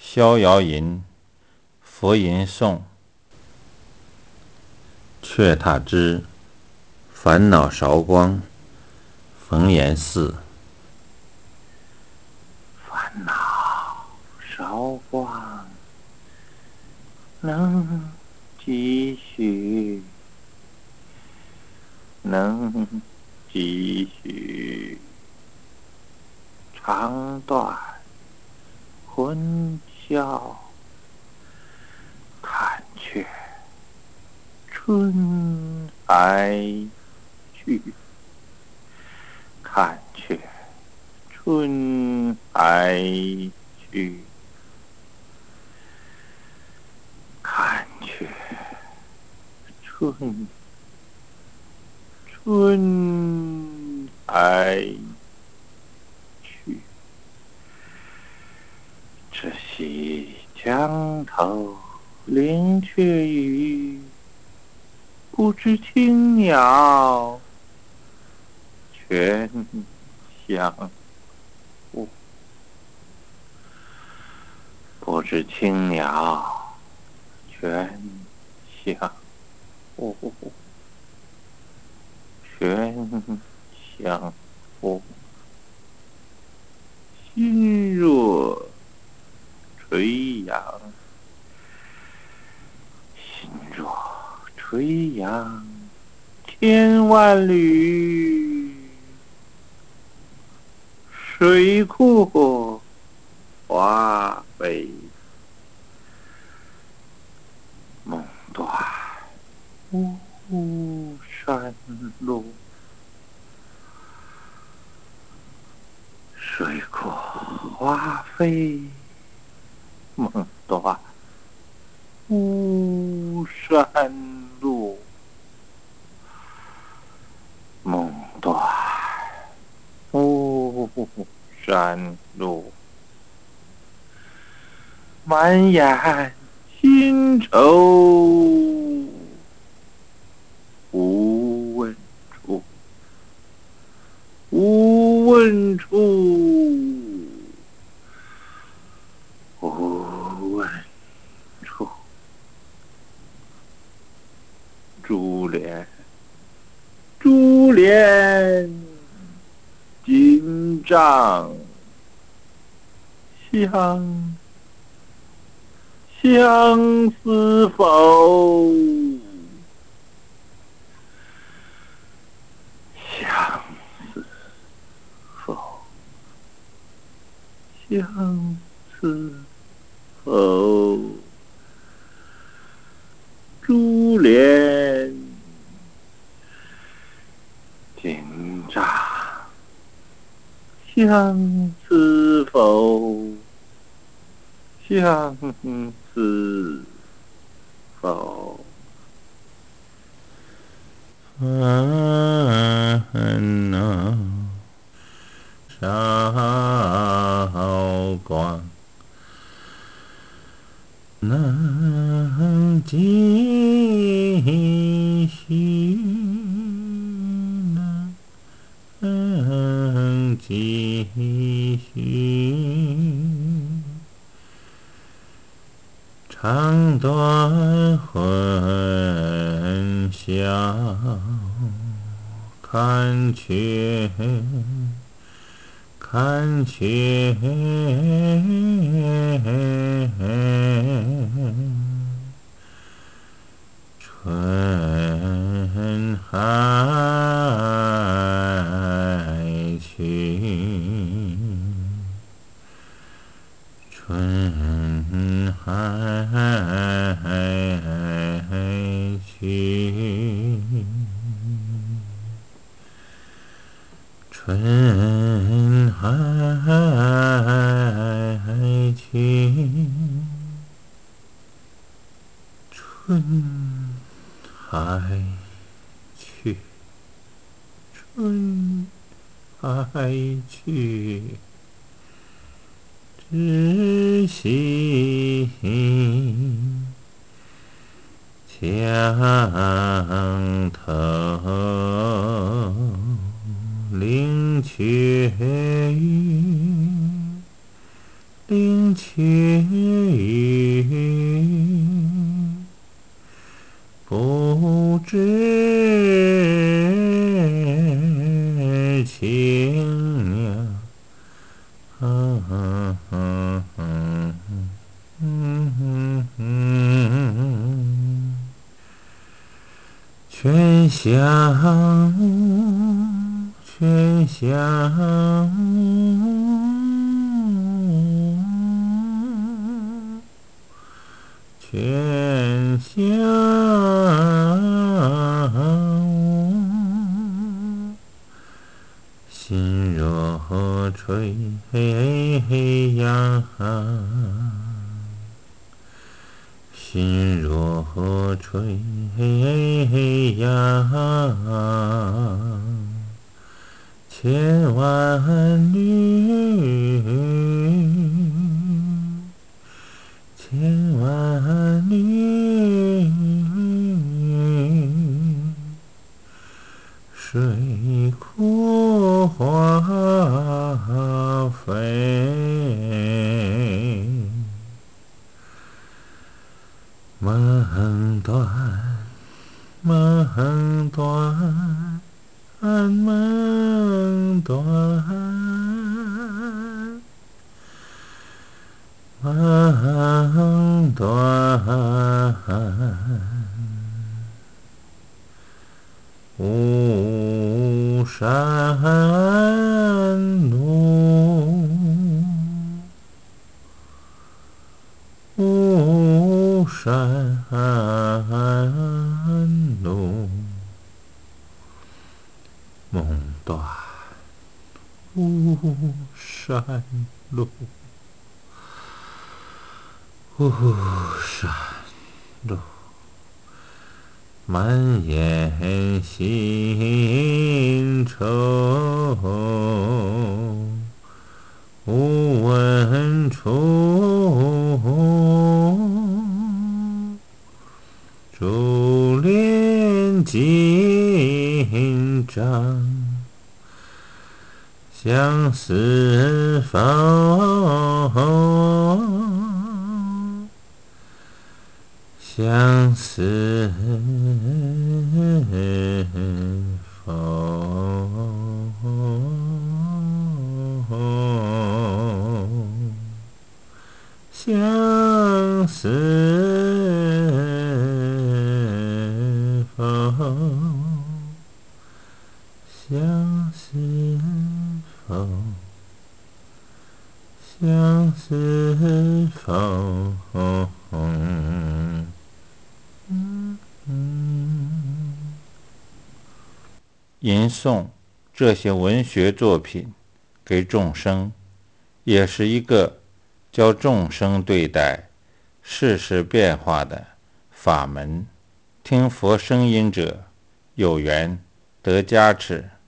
逍遥吟，佛吟诵。却踏之，烦恼韶光，逢言寺。 烦恼韶光，能几许？能几许？长短混淆，看却春还去，看却春还去，看却春还去。这西江头灵雀语，不知青鸟全相误。不知青鸟全相误，全相误。心若垂杨，心若垂杨千万缕，水阔花飞梦断巫山路。水阔花飞梦断巫山路，梦断巫山路。满眼新愁无问处，无问处，无问处。珠帘，珠帘金帐相相思否？相思否？相思否？珠帘金帐相思否？相思否？ 烦恼韶光，能几许？能几许？长短混淆，看却看却春还去，春还去，春还去，春还去，春还去。知悉江头灵雀语， 领取不知情鸟，全乡全乡全乡，心若吹呀，心若吹呀，千万缕，千万缕，水库花飞，梦断，梦断，梦断，梦断。巫山路，巫山路，梦断巫山路，巫山路。满眼新愁，无问处。珠帘紧张，相思风，相思风，相思风，相思风，相思风。吟诵这些文学作品给众生，也是一个教众生对待世事变化的法门。听佛声音者有缘得加持。